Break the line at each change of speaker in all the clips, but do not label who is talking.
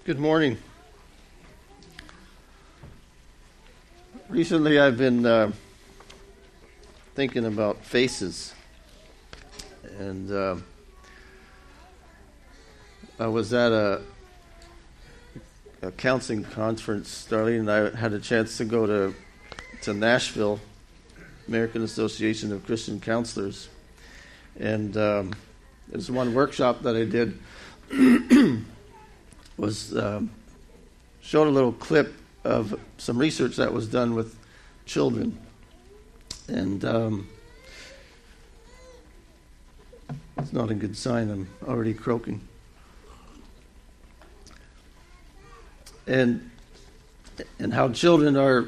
Good morning. Recently I've been thinking about faces. And I was at a counseling conference. Darlene and I had a chance to go to Nashville, American Association of Christian Counselors. And there's one workshop that I did was showed a little clip of some research that was done with children. And it's not a good sign. I'm already croaking. And how children are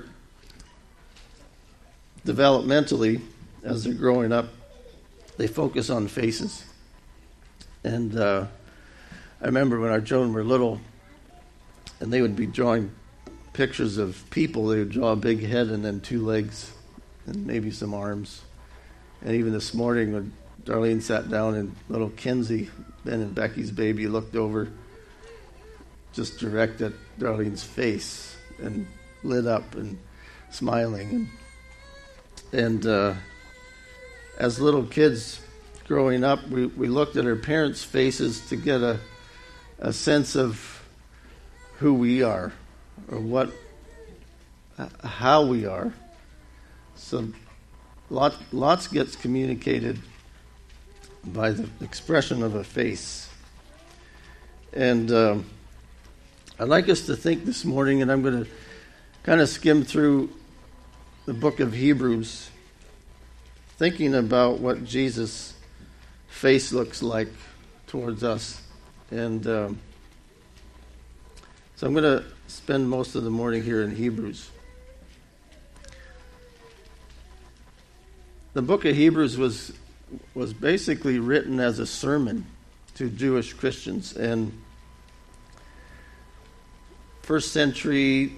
developmentally, as they're growing up, they focus on faces. And I remember when our children were little, and they would be drawing pictures of people. They would draw a big head and then two legs and maybe some arms. And even this morning when Darlene sat down and little Kenzie, Ben and Becky's baby, looked over just direct at Darlene's face and lit up and smiling. And as little kids growing up, we looked at our parents' faces to get a sense of who we are or how we are. So lots gets communicated by the expression of a face. And I'd like us to think this morning, and I'm going to kind of skim through the book of Hebrews, thinking about what Jesus' face looks like towards us. And so I'm going to spend most of the morning here in Hebrews. The book of Hebrews was basically written as a sermon to Jewish Christians. And first century,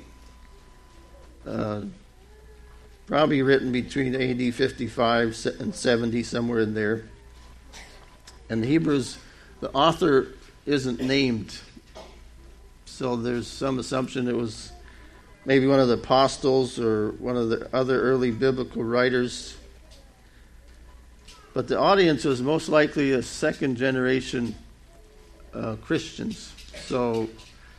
probably written between AD 55 and 70, somewhere in there. And Hebrews, the author isn't named, so there's some assumption it was maybe one of the apostles or one of the other early biblical writers. But the audience was most likely a second generation Christians. So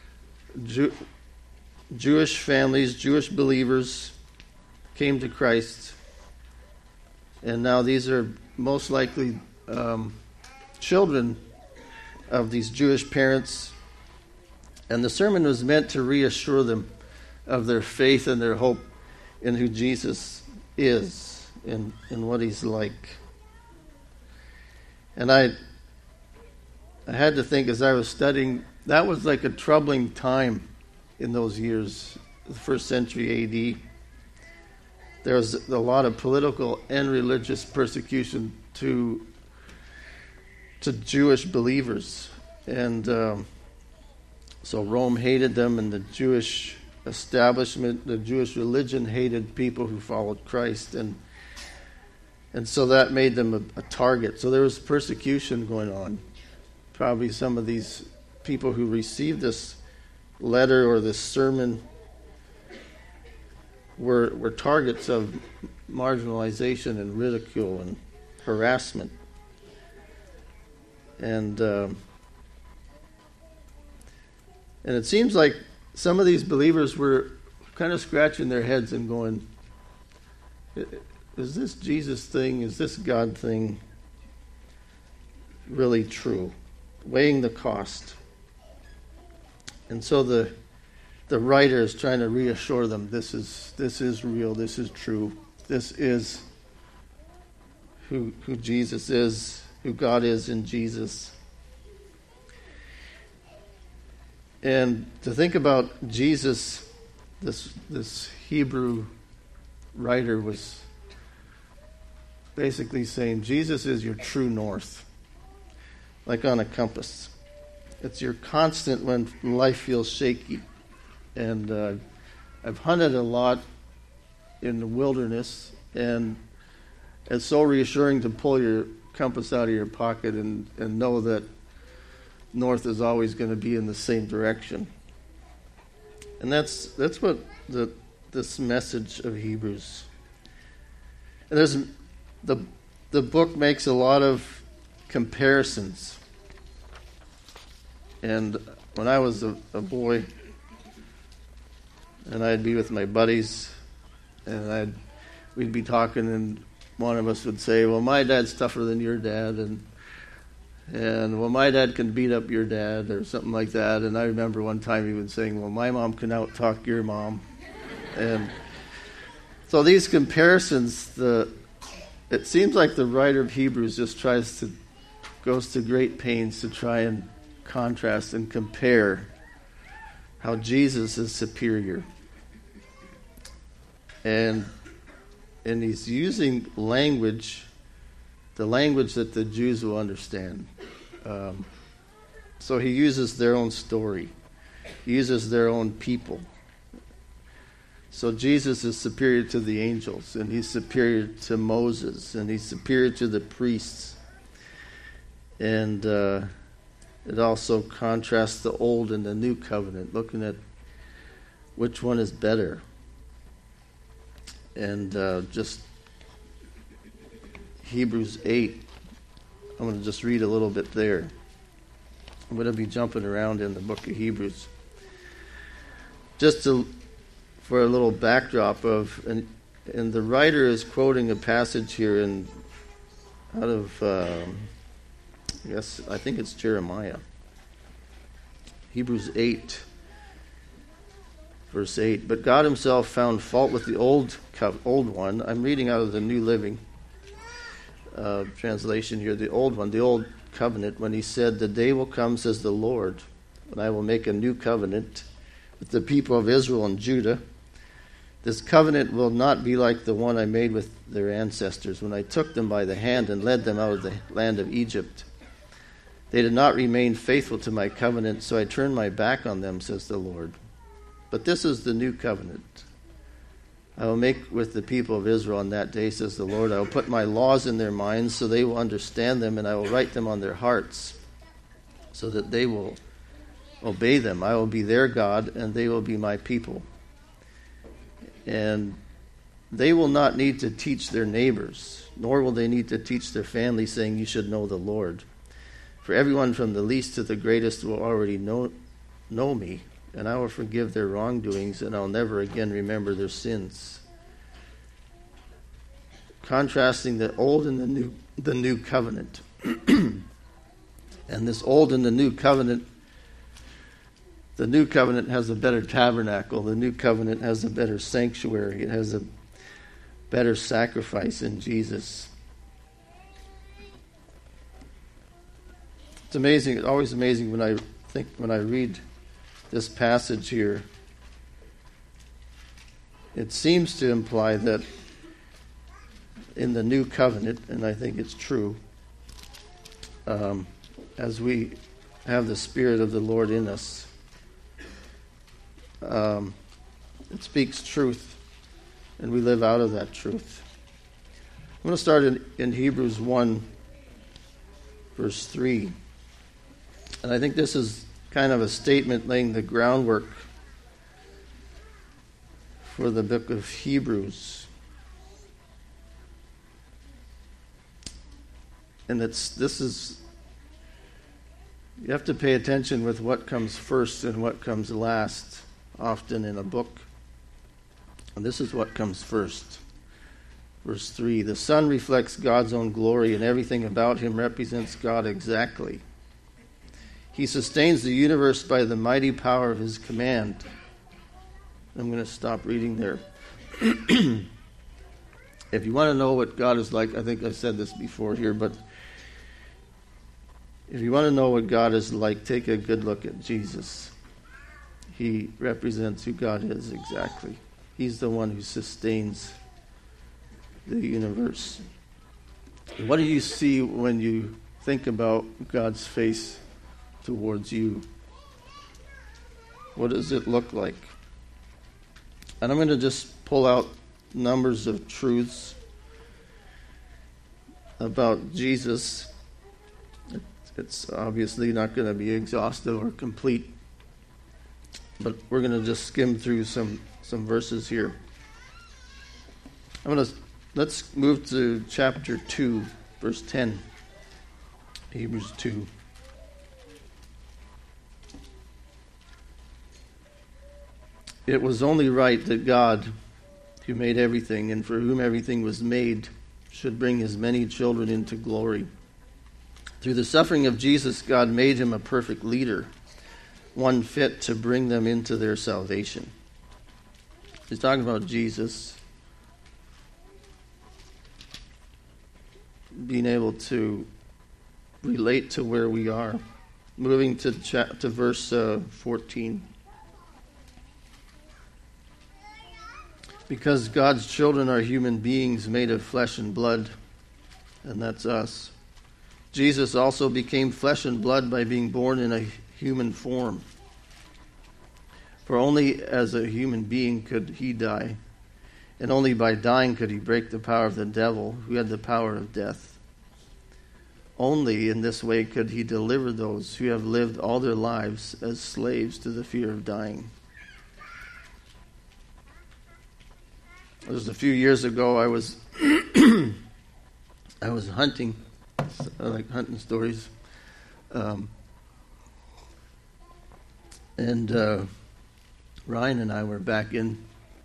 Jewish families, Jewish believers came to Christ, and now these are most likely children of these Jewish parents. And the sermon was meant to reassure them of their faith and their hope in who Jesus is and what he's like. And I had to think as I was studying, that was like a troubling time in those years, the first century AD. There was a lot of political and religious persecution to Jewish believers. And so Rome hated them, and the Jewish establishment, the Jewish religion hated people who followed Christ. And so that made them a target. So there was persecution going on. Probably some of these people who received this letter or this sermon were targets of marginalization and ridicule and harassment. And it seems like some of these believers were kind of scratching their heads and going, is this Jesus thing, is this God thing really true? Weighing the cost. And so the writer is trying to reassure them, this is real, this is true, this is who Jesus is, who God is in Jesus. And to think about Jesus, this Hebrew writer was basically saying Jesus is your true north, like on a compass. It's your constant when life feels shaky. And I've hunted a lot in the wilderness, and it's so reassuring to pull your compass out of your pocket and know that north is always going to be in the same direction. And that's what this message of Hebrews. And the book makes a lot of comparisons. And when I was a boy, and I'd be with my buddies, and we'd be talking, and one of us would say, "Well, my dad's tougher than your dad," and "Well, my dad can beat up your dad," or something like that. And I remember one time even saying, "Well, my mom can out-talk your mom." And so these comparisons, it seems like the writer of Hebrews just goes to great pains to try and contrast and compare how Jesus is superior. And he's using language, the language that the Jews will understand. So he uses their own story. He uses their own people. So Jesus is superior to the angels, and he's superior to Moses, and he's superior to the priests. And it also contrasts the old and the new covenant, looking at which one is better. And just Hebrews 8, I'm going to just read a little bit there. I'm going to be jumping around in the book of Hebrews. For a little backdrop and the writer is quoting a passage here out of, I think it's Jeremiah. Hebrews 8, verse 8. But God himself found fault with the old one. I'm reading out of the New Living translation here, the old one, the old covenant, when he said, "The day will come, says the Lord, when I will make a new covenant with the people of Israel and Judah. This covenant will not be like the one I made with their ancestors when I took them by the hand and led them out of the land of Egypt. They did not remain faithful to my covenant, so I turned my back on them, says the Lord. But this is the new covenant I will make with the people of Israel on that day, says the Lord. I will put my laws in their minds so they will understand them, and I will write them on their hearts so that they will obey them. I will be their God, and they will be my people. And they will not need to teach their neighbors, nor will they need to teach their family, saying, 'You should know the Lord.' For everyone from the least to the greatest will already know me, and I will forgive their wrongdoings, and I'll never again remember their sins." Contrasting the old and the new covenant. And this old and the new covenant has a better tabernacle. The new covenant has a better sanctuary. It has a better sacrifice in Jesus. It's amazing. It's always amazing when I read this passage here. It seems to imply that in the new covenant, and I think it's true, as we have the Spirit of the Lord in us, it speaks truth, and we live out of that truth. I'm going to start in Hebrews 1, verse 3. And I think this is kind of a statement laying the groundwork for the book of Hebrews. And you have to pay attention with what comes first and what comes last often in a book. And this is what comes first. Verse 3, "The Son reflects God's own glory, and everything about him represents God exactly. He sustains the universe by the mighty power of his command." I'm going to stop reading there. If you want to know what God is like, I think I said this before here, but if you want to know what God is like, take a good look at Jesus. He represents who God is exactly. He's the one who sustains the universe. What do you see when you think about God's face towards you? What does it look like? And I'm going to just pull out numbers of truths about Jesus. It's obviously not going to be exhaustive or complete, but we're going to just skim through some verses here. Let's move to chapter 2, verse 10. Hebrews 2. It was only right that God, who made everything and for whom everything was made, should bring his many children into glory. Through the suffering of Jesus, God made him a perfect leader, one fit to bring them into their salvation. He's talking about Jesus being able to relate to where we are. Moving to verse 14. Because God's children are human beings made of flesh and blood, and that's us. Jesus also became flesh and blood by being born in a human form. For only as a human being could he die, and only by dying could he break the power of the devil, who had the power of death. Only in this way could he deliver those who have lived all their lives as slaves to the fear of dying. It was a few years ago. I was hunting. I like hunting stories, and Ryan and I were back on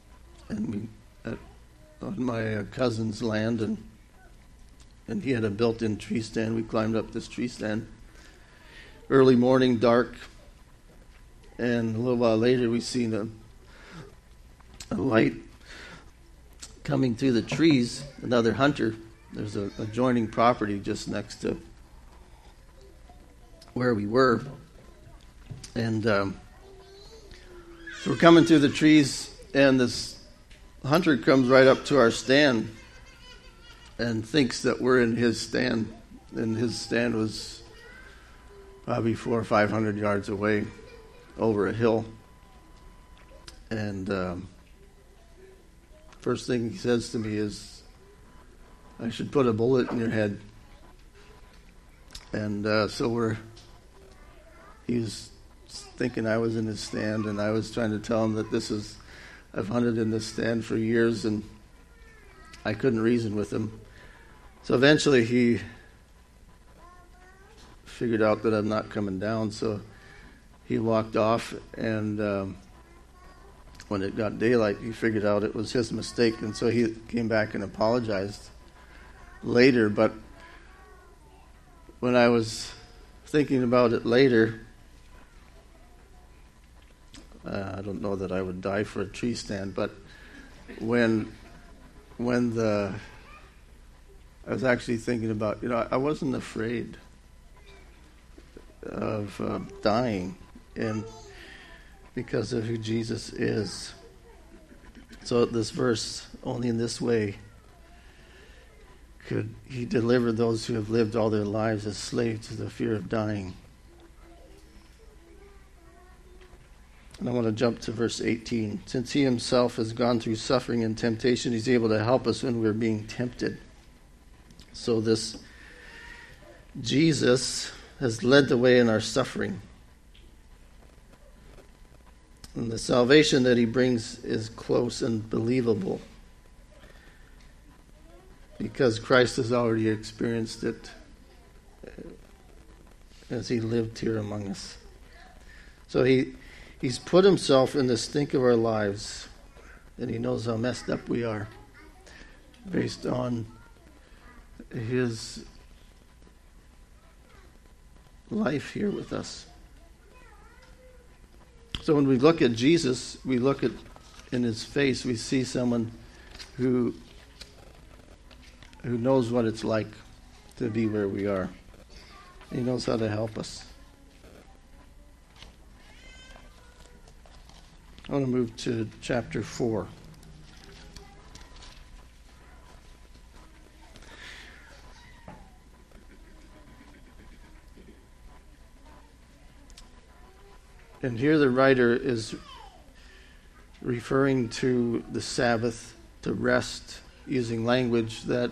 my cousin's land, and he had a built-in tree stand. We climbed up this tree stand. Early morning, dark, and a little while later, we seen a light coming through the trees. Another hunter. There's a adjoining property just next to where we were. And so we're coming through the trees, and this hunter comes right up to our stand and thinks that we're in his stand. And his stand was probably 400 or 500 yards away over a hill. And first thing he says to me is, I should put a bullet in your head. And he was thinking I was in his stand, and I was trying to tell him that I've hunted in this stand for years, and I couldn't reason with him. So eventually he figured out that I'm not coming down, so he walked off, and when it got daylight, he figured out it was his mistake, and so he came back and apologized later. But when I was thinking about it later, I don't know that I would die for a tree stand, but when I was actually thinking about, I wasn't afraid of dying, and because of who Jesus is. So this verse, only in this way could he deliver those who have lived all their lives as slaves to the fear of dying. And I want to jump to verse 18. Since he himself has gone through suffering and temptation, he's able to help us when we're being tempted. So this Jesus has led the way in our suffering. And the salvation that he brings is close and believable, because Christ has already experienced it as he lived here among us. So he's put himself in the stink of our lives, and he knows how messed up we are based on his life here with us. So when we look at Jesus, we look at in his face, we see someone who knows what it's like to be where we are. He knows how to help us. I want to move to chapter 4. And here the writer is referring to the Sabbath, to rest, using language that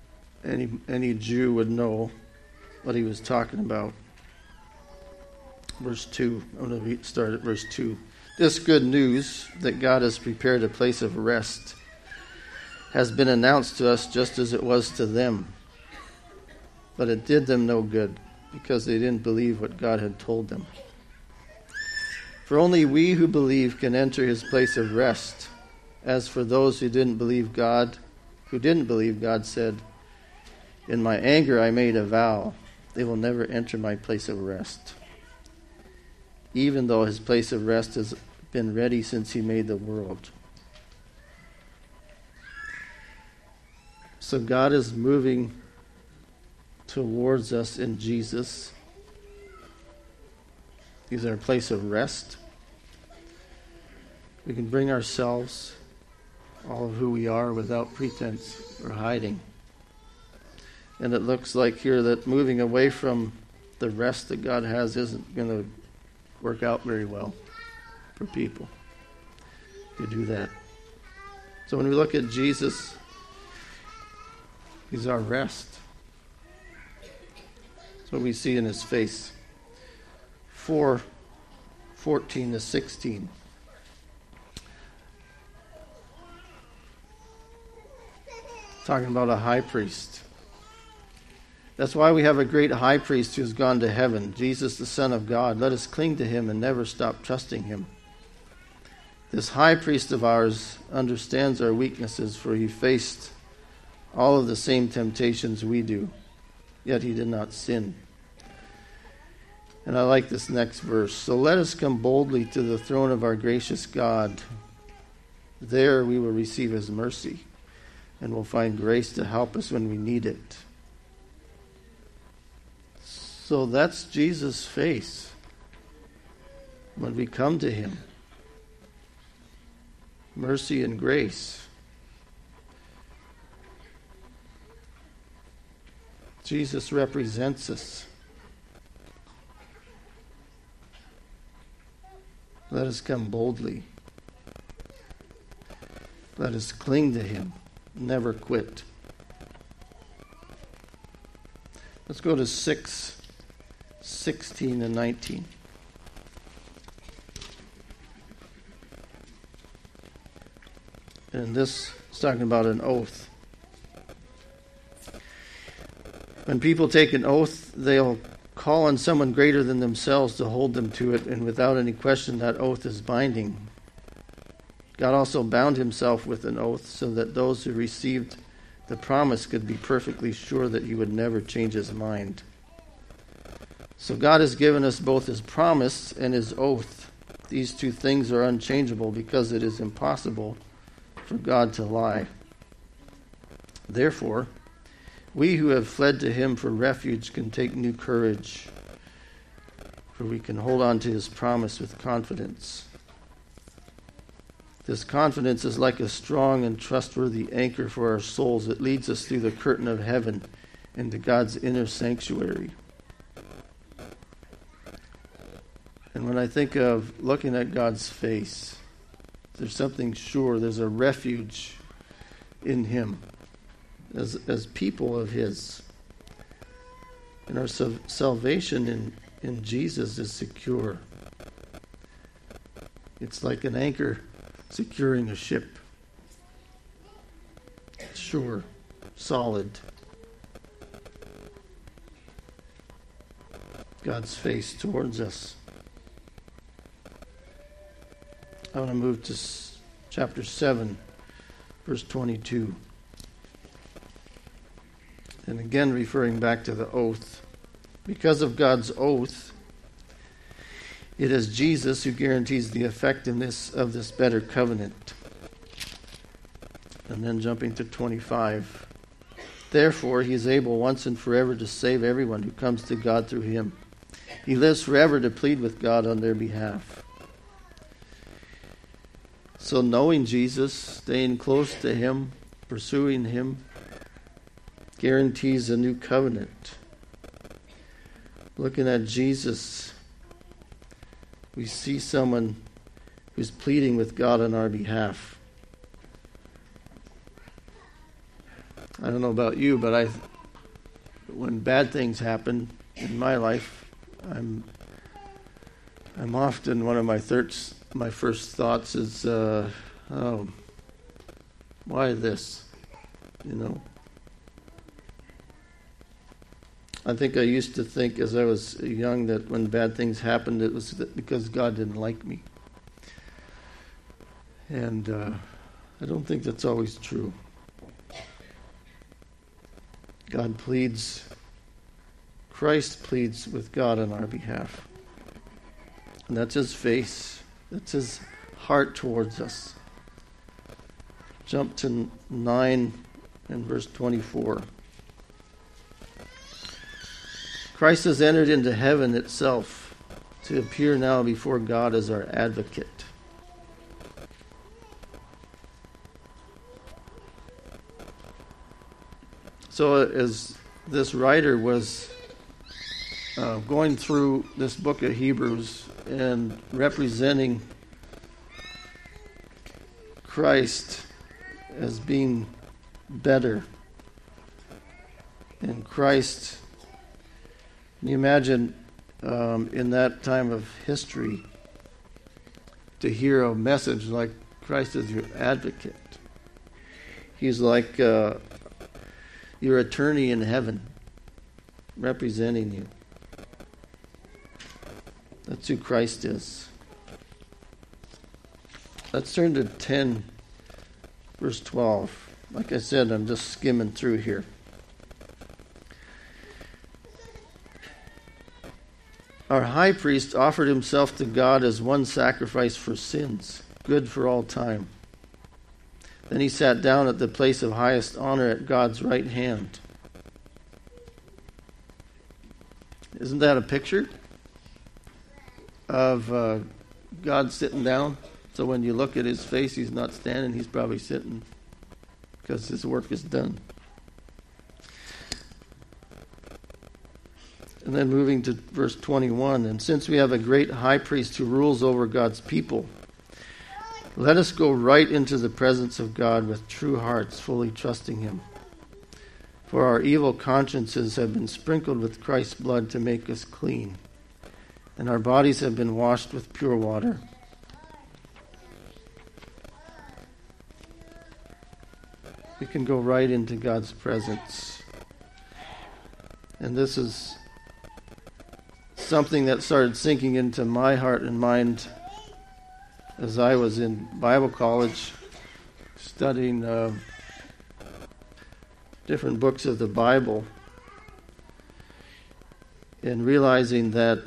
any Jew would know what he was talking about. verse 2. I'm going to start at verse 2. This good news that God has prepared a place of rest has been announced to us just as it was to them. But it did them no good because they didn't believe what God had told them. For only we who believe can enter his place of rest. As for those who didn't believe God, God said, "In my anger I made a vow. They will never enter my place of rest." Even though his place of rest has been ready since he made the world. So God is moving towards us in Jesus. He's our place of rest. We can bring ourselves, all of who we are, without pretense or hiding. And it looks like here that moving away from the rest that God has isn't going to work out very well for people who do that. So when we look at Jesus, he's our rest. That's what we see in his face. 4:14 to 16. Talking about a high priest. That's why we have a great high priest who has gone to heaven, Jesus, the Son of God. Let us cling to him and never stop trusting him. This high priest of ours understands our weaknesses, for he faced all of the same temptations we do, yet he did not sin. And I like this next verse. So let us come boldly to the throne of our gracious God. There we will receive his mercy and will find grace to help us when we need it. So that's Jesus' face when we come to him. Mercy and grace. Jesus represents us. Let us come boldly. Let us cling to him. Never quit. Let's go to 6:16 and 19. And this is talking about an oath. When people take an oath, they'll call on someone greater than themselves to hold them to it, and without any question, that oath is binding. God also bound himself with an oath so that those who received the promise could be perfectly sure that he would never change his mind. So God has given us both his promise and his oath. These two things are unchangeable because it is impossible for God to lie. Therefore, we who have fled to him for refuge can take new courage, for we can hold on to his promise with confidence. This confidence is like a strong and trustworthy anchor for our souls. It leads us through the curtain of heaven into God's inner sanctuary. And when I think of looking at God's face, there's something sure. There's a refuge in him as people of his. And our salvation in Jesus is secure. It's like an anchor securing a ship. Sure, solid. God's face towards us. I want to move to chapter 7, verse 22. And again, referring back to the oath. Because of God's oath, it is Jesus who guarantees the effectiveness of this better covenant. And then jumping to 25. Therefore, he is able once and forever to save everyone who comes to God through him. He lives forever to plead with God on their behalf. So knowing Jesus, staying close to him, pursuing him, guarantees a new covenant. Looking at Jesus, we see someone who's pleading with God on our behalf. I don't know about you, but when bad things happen in my life, I'm I'm often, one of my first thoughts is, why this? I think I used to think as I was young that when bad things happened, it was because God didn't like me. And I don't think that's always true. Christ pleads with God on our behalf. And that's his face. That's his heart towards us. Jump to 9 and verse 24. Christ has entered into heaven itself to appear now before God as our advocate. So as this writer was going through this book of Hebrews and representing Christ as being better, and Christ, can you imagine in that time of history to hear a message like Christ is your advocate? He's like your attorney in heaven, representing you. That's who Christ is. Let's turn to 10, verse 12. Like I said, I'm just skimming through here. Our high priest offered himself to God as one sacrifice for sins, good for all time. Then he sat down at the place of highest honor at God's right hand. Isn't that a picture of God sitting down? So when you look at his face, he's not standing, he's probably sitting because his work is done. And then moving to verse 21, and since we have a great high priest who rules over God's people, let us go right into the presence of God with true hearts, fully trusting him. For our evil consciences have been sprinkled with Christ's blood to make us clean, and our bodies have been washed with pure water. We can go right into God's presence. And this is something that started sinking into my heart and mind as I was in Bible college studying different books of the Bible, and realizing that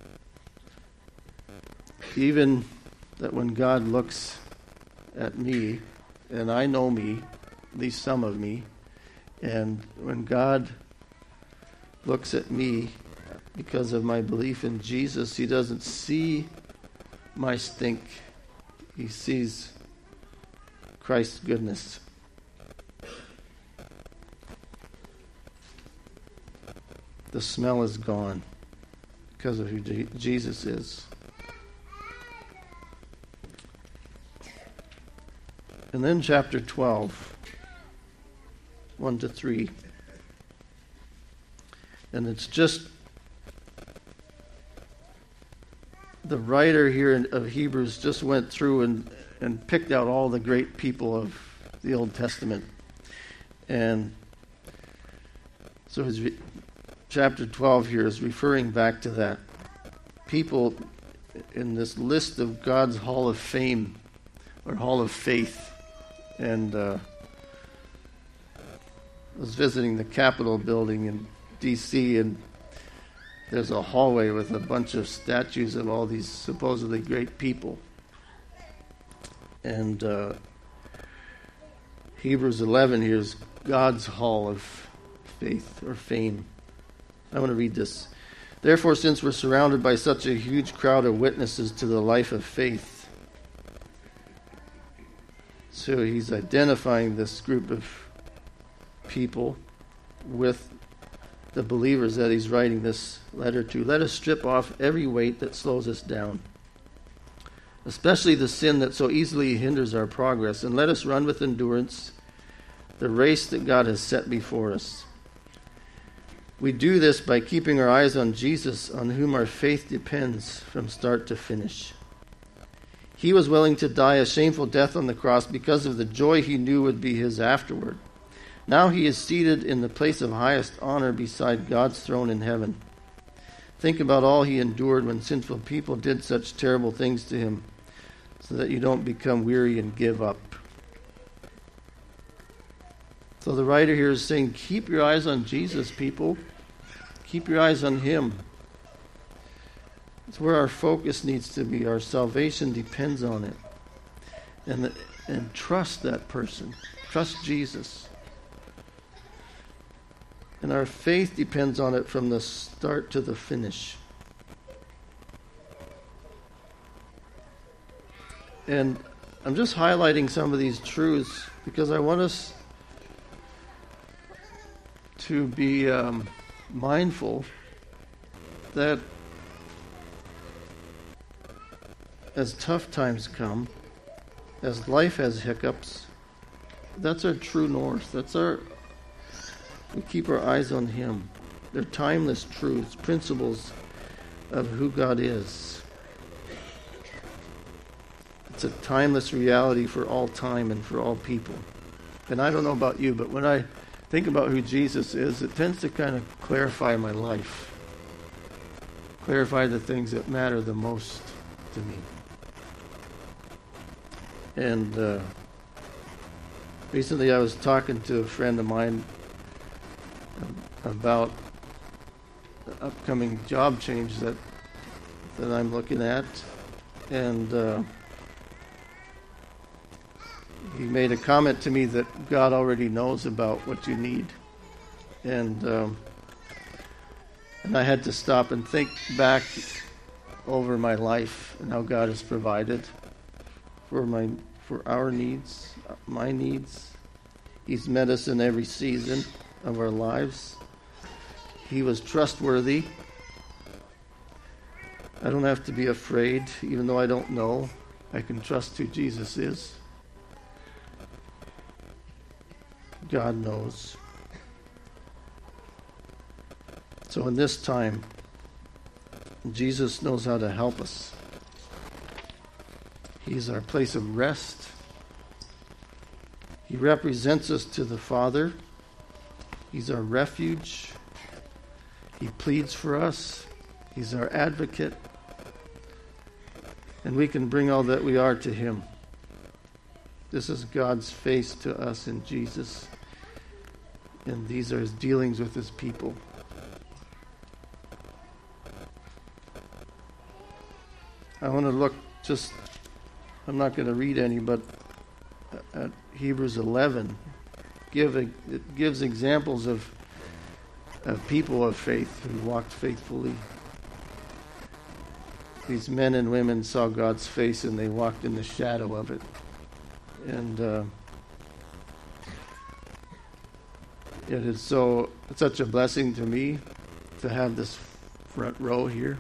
even that when God looks at me, and I know me, at least some of me, and when God looks at me because of my belief in Jesus, he doesn't see my stink. He sees Christ's goodness. The smell is gone because of who Jesus is. And then chapter 12, 1 to 3. And it's just the writer here of Hebrews just went through and picked out all the great people of the Old Testament. And so chapter 12 here is referring back to that. People in this list of God's Hall of Fame or Hall of Faith. And I was visiting the Capitol building in D.C., and there's a hallway with a bunch of statues of all these supposedly great people. And Hebrews 11 here is God's Hall of Faith or Fame. I want to read this. Therefore, since we're surrounded by such a huge crowd of witnesses to the life of faith, so he's identifying this group of people with the believers that he's writing this letter to. Let us strip off every weight that slows us down, especially the sin that so easily hinders our progress, and let us run with endurance the race that God has set before us. We do this by keeping our eyes on Jesus, on whom our faith depends from start to finish. He was willing to die a shameful death on the cross because of the joy he knew would be his afterward. Now he is seated in the place of highest honor beside God's throne in heaven. Think about all he endured when sinful people did such terrible things to him, so that you don't become weary and give up. So the writer here is saying, keep your eyes on Jesus, people. Keep your eyes on him. It's where our focus needs to be. Our salvation depends on it. And trust that person. Trust Jesus. And our faith depends on it from the start to the finish. And I'm just highlighting some of these truths because I want us to be mindful that as tough times come, as life has hiccups, that's our true north. We keep our eyes on him. They're timeless truths, principles of who God is. It's a timeless reality for all time and for all people. And I don't know about you, but when I think about who Jesus is, it tends to kind of clarify my life. Clarify the things that matter the most to me. And recently I was talking to a friend of mine about the upcoming job change that I'm looking at. And he made a comment to me that God already knows about what you need. And I had to stop and think back over my life and how God has provided for our needs, my needs. He's met us in every season of our lives. He was trustworthy. I don't have to be afraid, even though I don't know. I can trust who Jesus is. God knows. So in this time, Jesus knows how to help us. He's our place of rest. He represents us to the Father. He's our refuge. He pleads for us. He's our advocate. And we can bring all that we are to him. This is God's face to us in Jesus. And these are his dealings with his people. I want to look I'm not going to read any, but at Hebrews 11, it gives examples of people of faith who walked faithfully. These men and women saw God's face and they walked in the shadow of it. And it's such a blessing to me to have this front row here.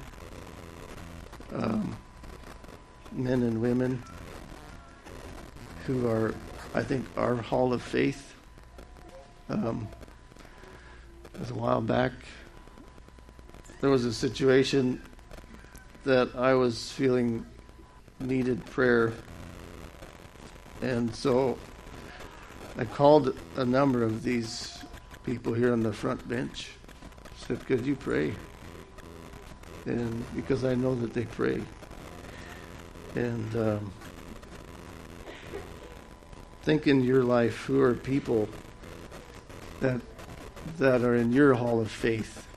Men and women who are, I think, our hall of faith. It was a while back. There was a situation that I was feeling needed prayer. And so I called a number of these people here on the front bench. Said, could you pray? And because I know that they pray. And think in your life, who are people that are in your hall of faith?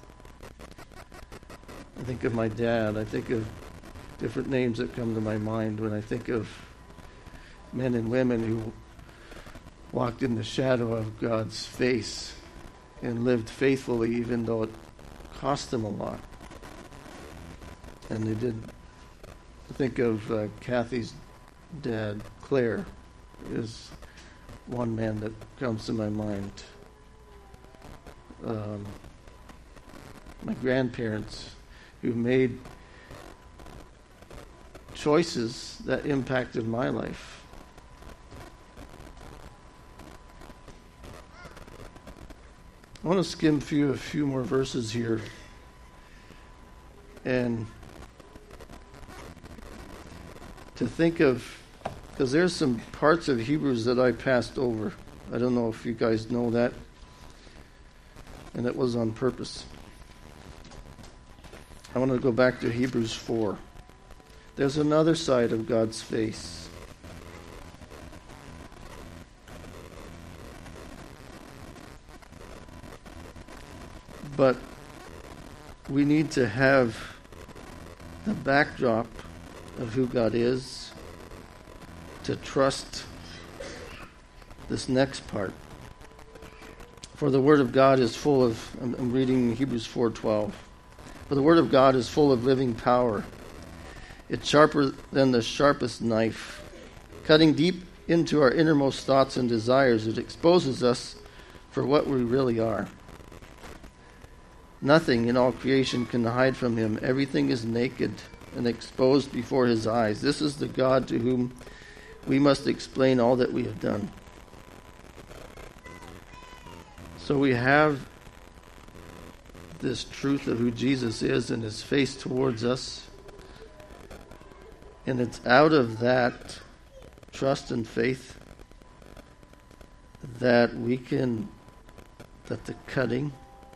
I think of my dad. I think of different names that come to my mind when I think of men and women who walked in the shadow of God's face and lived faithfully even though it cost them a lot. And they did. I think of Kathy's dad, Claire, is one man that comes to my mind. My grandparents who made choices that impacted my life. I want to skim a few more verses here. And to think of, because there's some parts of Hebrews that I passed over. I don't know if you guys know that. And it was on purpose. I want to go back to Hebrews 4. There's another side of God's face. But we need to have the backdrop of who God is to trust this next part. For the Word of God is full of, I'm reading Hebrews 4:12. For the Word of God is full of living power. It's sharper than the sharpest knife, cutting deep into our innermost thoughts and desires. It exposes us for what we really are. Nothing in all creation can hide from Him. Everything is naked and exposed before His eyes. This is the God to whom we must explain all that we have done. So we have this truth of who Jesus is and His face towards us. And it's out of that trust and faith that that the cutting,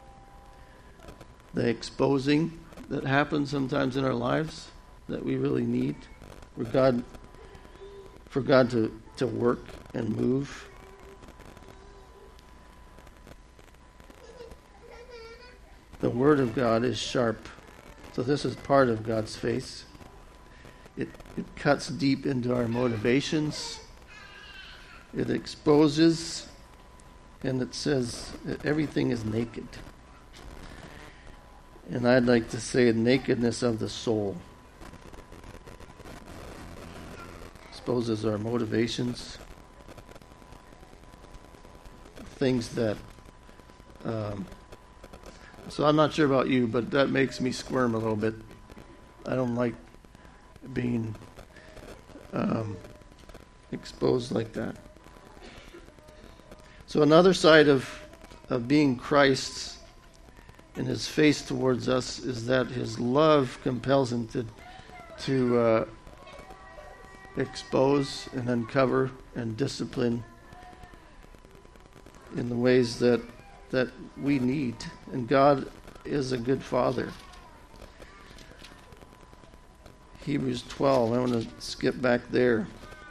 the exposing that happens sometimes in our lives that we really need for God to work and move. The Word of God is sharp. So this is part of God's face. It cuts deep into our motivations. It exposes, and it says that everything is naked. And I'd like to say nakedness of the soul. Exposes our motivations. Things that... So I'm not sure about you, but that makes me squirm a little bit. I don't like being exposed like that. So another side of being Christ's and His face towards us is that His love compels Him to expose and uncover and discipline in the ways that we need. And God is a good Father. Hebrews 12, I want to skip back there.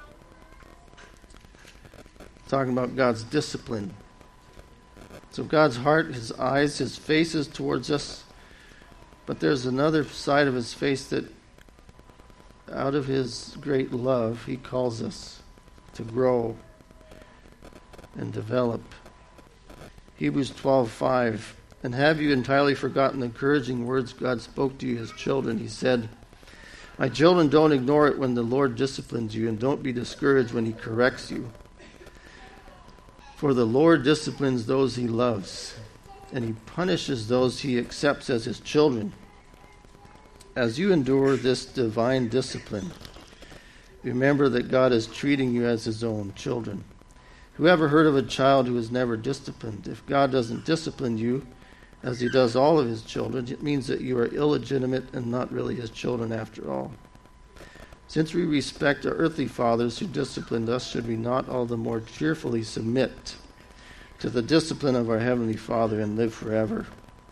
Talking about God's discipline. So God's heart, His eyes, His face is towards us. But there's another side of His face that out of His great love, He calls us to grow and develop. Hebrews 12:5. And have you entirely forgotten the encouraging words God spoke to you as children? He said, my children, don't ignore it when the Lord disciplines you, and don't be discouraged when He corrects you. For the Lord disciplines those He loves, and He punishes those He accepts as His children. As you endure this divine discipline, remember that God is treating you as His own children. Who ever heard of a child who is never disciplined? If God doesn't discipline you, as He does all of His children, it means that you are illegitimate and not really His children after all. Since we respect our earthly fathers who disciplined us, should we not all the more cheerfully submit to the discipline of our Heavenly Father and live forever?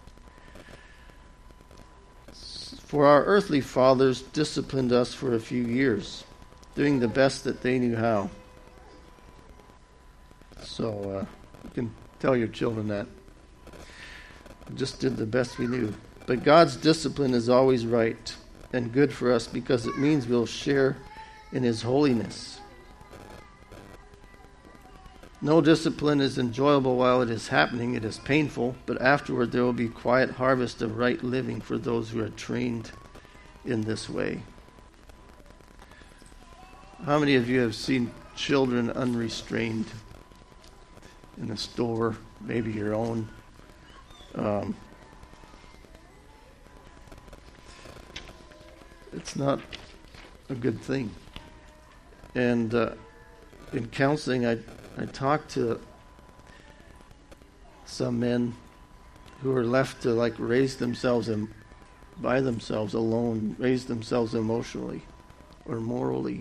For our earthly fathers disciplined us for a few years, doing the best that they knew how. So you can tell your children that. We just did the best we knew. But God's discipline is always right and good for us because it means we'll share in His holiness. No discipline is enjoyable while it is happening. It is painful, but afterward there will be quiet harvest of right living for those who are trained in this way. How many of you have seen children unrestrained in a store, maybe your own? It's not a good thing. And in counseling, I talked to some men who are left to like raise themselves and by themselves alone, raise themselves emotionally or morally.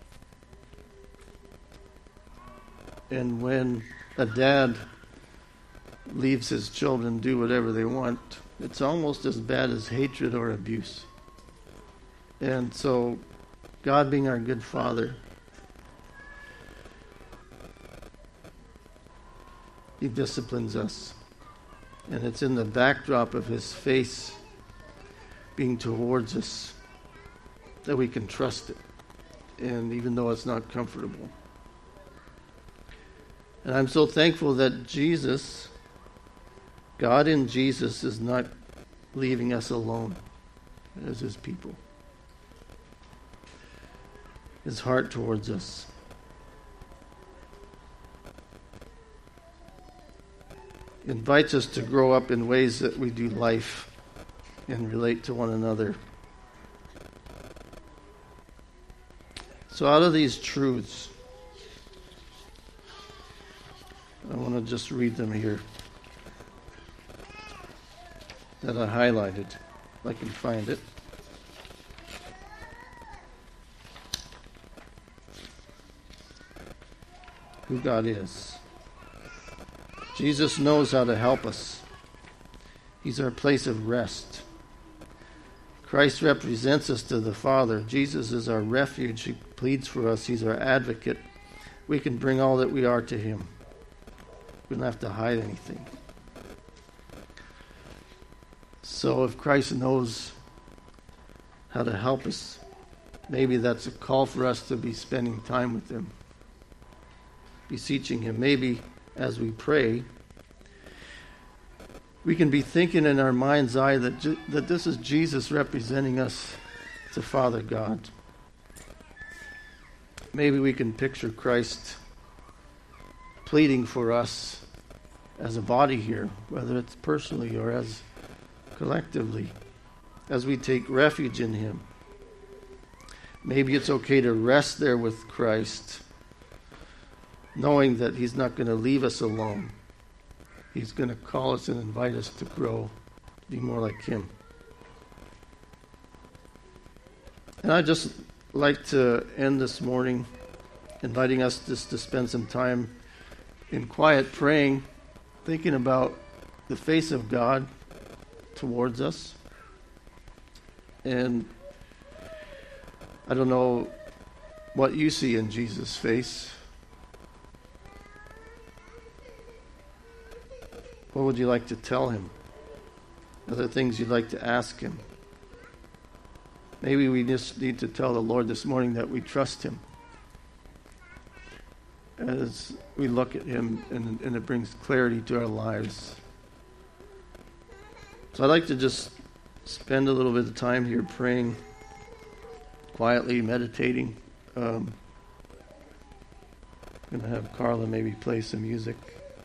And when a dad leaves his children do whatever they want, it's almost as bad as hatred or abuse. And so, God being our good Father, He disciplines us. And it's in the backdrop of His face being towards us that we can trust it. And even though it's not comfortable. And I'm so thankful that Jesus, God in Jesus, is not leaving us alone as His people. His heart towards us. Invites us to grow up in ways that we do life and relate to one another. So out of these truths, I want to just read them here that I highlighted, if I can find it. Who God is. Jesus knows how to help us. He's our place of rest. Christ represents us to the Father. Jesus is our refuge. He pleads for us. He's our advocate. We can bring all that we are to Him. We don't have to hide anything. So if Christ knows how to help us, maybe that's a call for us to be spending time with Him, beseeching Him. Maybe as we pray, we can be thinking in our mind's eye that this is Jesus representing us to Father God. Maybe we can picture Christ pleading for us as a body here, whether it's personally or as collectively, as we take refuge in Him. Maybe it's okay to rest there with Christ, knowing that He's not going to leave us alone. He's going to call us and invite us to grow, to be more like Him. And I'd just like to end this morning inviting us just to spend some time in quiet praying, thinking about the face of God towards us. And I don't know what you see in Jesus' face. What would you like to tell Him? Are there things you'd like to ask Him? Maybe we just need to tell the Lord this morning that we trust Him as we look at Him, and it brings clarity to our lives. So I'd like to just spend a little bit of time here praying, quietly meditating. I'm going to have Carla maybe play some music.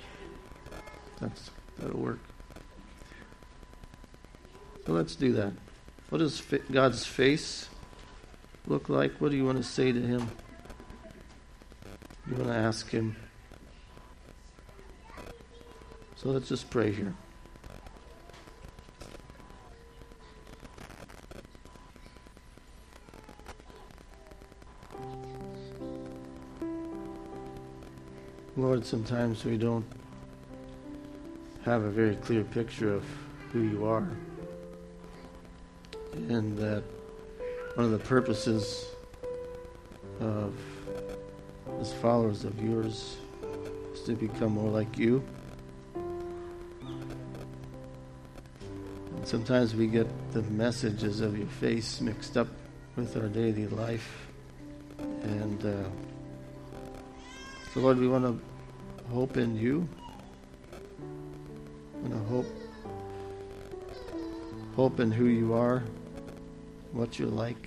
That'll work. So let's do that. What does God's face look like? What do you want to say to Him? You want to ask Him? So let's just pray here. Lord, sometimes we don't have a very clear picture of who You are. And that one of the purposes of as followers of Yours is to become more like You. And sometimes we get the messages of Your face mixed up with our daily life. And so Lord, we want to hope in You. We want to hope in who You are, what You're like.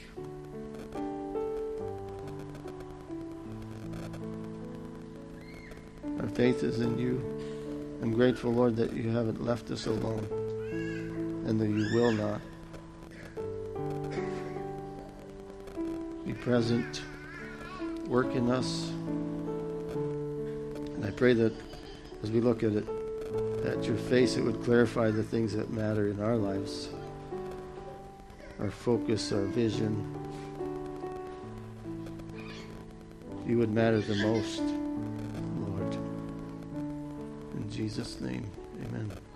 Our faith is in You. I'm grateful, Lord, that You haven't left us alone and that You will not. Be present, work in us. And I pray that as we look at it, At your face, it would clarify the things that matter in our lives. Our focus, our vision. You would matter the most, Lord. In Jesus' name, amen.